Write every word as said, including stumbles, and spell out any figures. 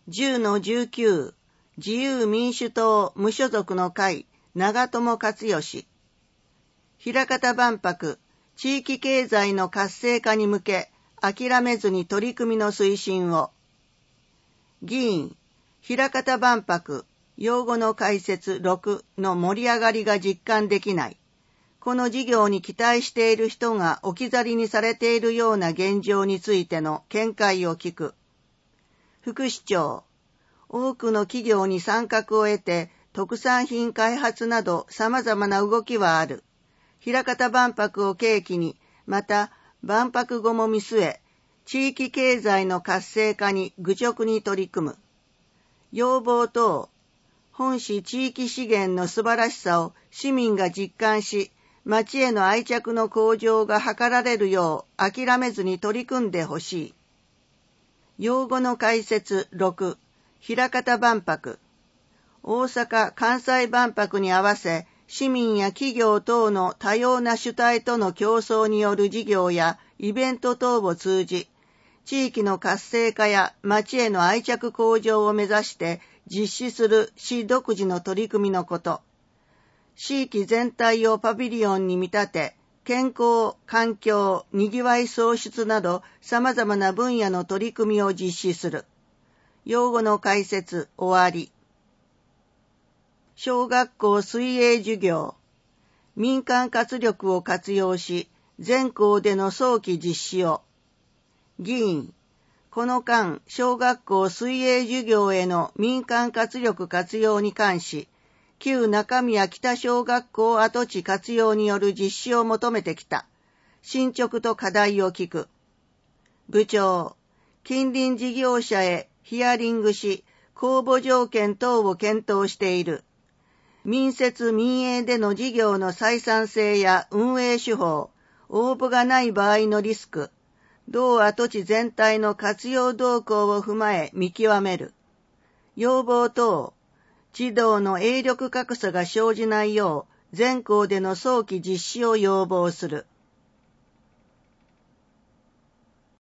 じゅうのじゅうきゅう、自由民主党無所属の会、長友克義。枚方万博、地域経済の活性化に向け、諦めずに取り組みの推進を。議員、枚方万博、用語の解説ろくの盛り上がりが実感できない。この事業に期待している人が置き去りにされているような現状についての見解を聞く。副市長、多くの企業に参画を得て特産品開発など様々な動きはある。枚方万博を契機に、また万博後も見据え、地域経済の活性化に愚直に取り組む。要望等、本市地域資源の素晴らしさを市民が実感し、町への愛着の向上が図られるよう諦めずに取り組んでほしい。用語の解説ろく、枚方万博。大阪・関西万博に合わせ、市民や企業等の多様な主体との競争による事業やイベント等を通じ、地域の活性化や町への愛着向上を目指して実施する市独自の取り組みのこと。地域全体をパビリオンに見立て、健康、環境、にぎわい創出など様々な分野の取り組みを実施する。用語の解説終わり。小学校水泳授業。民間活力を活用し、全校での早期実施を。議員、この間、小学校水泳授業への民間活力活用に関し、旧中宮北小学校跡地活用による実施を求めてきた。進捗と課題を聞く。部長、近隣事業者へヒアリングし、公募条件等を検討している。民設民営での事業の採算性や運営手法、応募がない場合のリスク、同跡地全体の活用動向を踏まえ見極める。要望等、児童の営力格差が生じないよう、全校での早期実施を要望する。